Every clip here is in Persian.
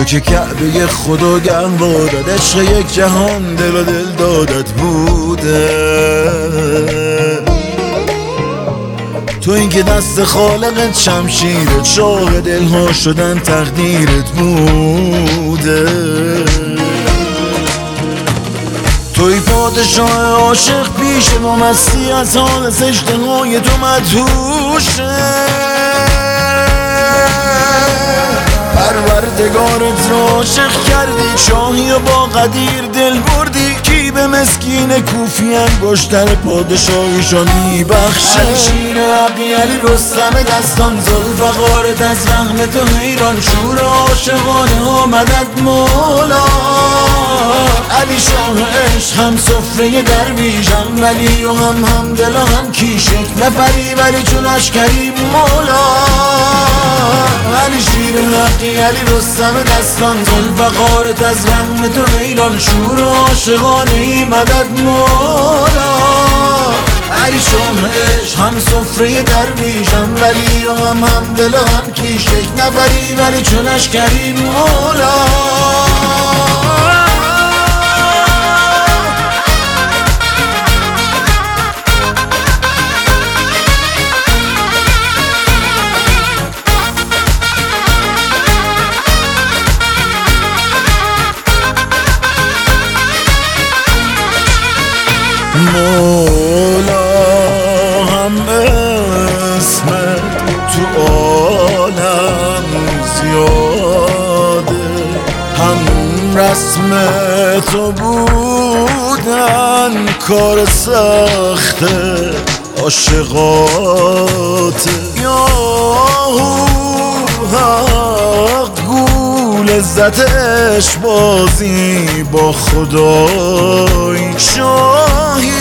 تو که کعبه خدا گرم بادت، عشق یک جهان دل و دل دادت بوده. تو این که دست خالقت شمشیرت، شاه دلها شدن تقدیرت بوده. توی پادشاه عاشق پیش ما، مستی از حال سجده‌های تو مدهوشه. پروردگارت را عاشق کردی، شاهی و با قدیر دل بردی. کی به مسکین کوفی انگشتر پادشاهیشان میبخشه؟ علی شیر حقی، علی رستم دستان، ذوالفقارت از رحم تو حیران. شور عاشقانه ها مدد مولا، علی شاه عشق هم سفره درویش، هم ولی و هم دل و هم کیش. یک نفری ولی چون اشکری مولا. علی شیر حقی، علی رستم دستان، ذوالفقارت از رحم تو حیران. شور عاشقانه ای مدد مولا، علی شاه عشق هم سفره درویش، هم ولی و هم دل و هم کیش. یک نفری ولی چون اشکری مولا. مولا هم اسمت تو عالم زیاده، هم رسم تو بودن کار سخت عاشقات. یا حق گو لذتش بازی با خدای، شاهی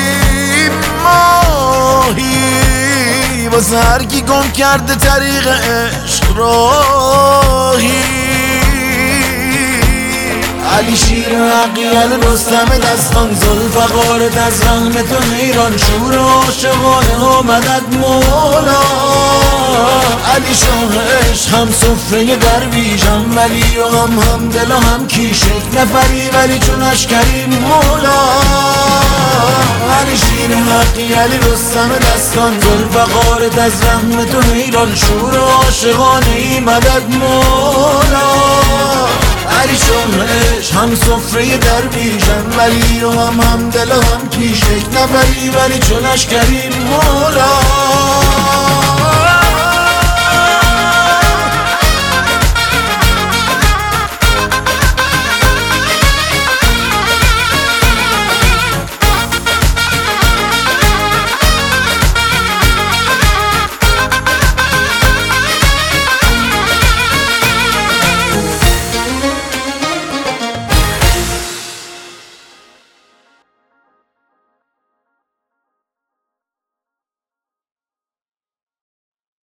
ماهی واسه هر کی گم کرده طریق عشق راهی. علی شیر حقی، علی رستم دستان، ذوالفقارت از رحم تو حیران. شور عاشقانه ها مدد مولا، علی شاه عشق هم سفره درویش، هم ولی و هم دل و هم کیش. یک نفری ولی چون اشکری مولا. علی شیر حقی، علی رستم دستان، ذوالفقارت از رحم تو حیران. شور عاشقانه ای مدد مولا، علی شاه عشق هم سفره درویش، هم ولی و هم دل و هم کیش. یک نفری ولی چون اشکری مولا.